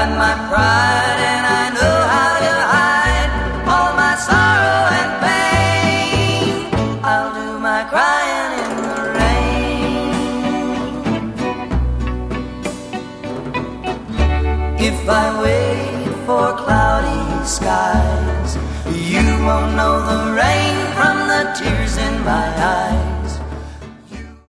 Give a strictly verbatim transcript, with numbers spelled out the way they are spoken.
got my pride and I know how to hide all my sorrow and pain. I'll do my crying in the rain. If I wait for cloudy skies, you won't know the rain from the tears in my eyes.